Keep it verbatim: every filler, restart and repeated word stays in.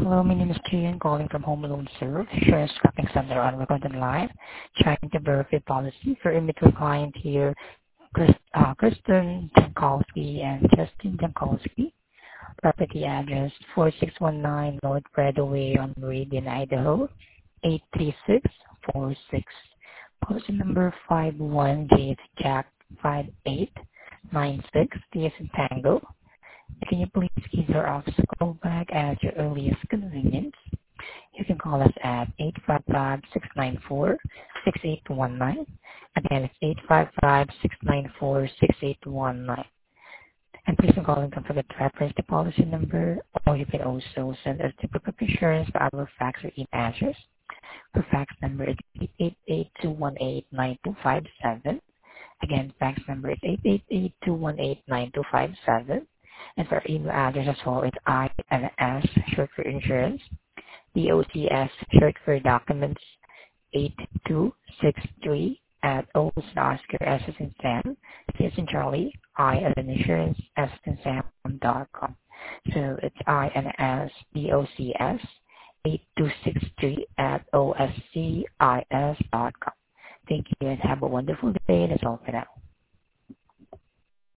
Hello, my name is Kian, calling from Home Loan Serve, Insurance Tracking Center on recorded line, trying to verify policy for a mutual client here, Chris, uh, Kristen Jankowski and Justin Jankowski. Property address four six one nine North Prado Way on Meridian, Idaho, eight three six four six. Policy number five one J F Jack five eight nine six T as in Tango. Can you please give your office a call back at your earliest convenience? You can call us at eight five five, six nine four, six eight one nine. Again, it's eight five five, six nine four, six eight one nine. And please don't call and don't forget to reference the policy number, or you can also send us the proof of insurance to our fax or email address. Our fax number is eight eight eight, two one eight, nine two five seven. Again, fax number is eight eight eight, two one eight, nine two five seven. And for our email address as well, it's I N S, short for insurance, D O C S, short for documents, eight two six three at O as in Oscar, S as in Sam, C as in Charlie, I as in insurance, S as in Sam dot com. So it's I N S, D O C S, eight two six three at O S C I S dot com. Thank you and have a wonderful day. That's all for now.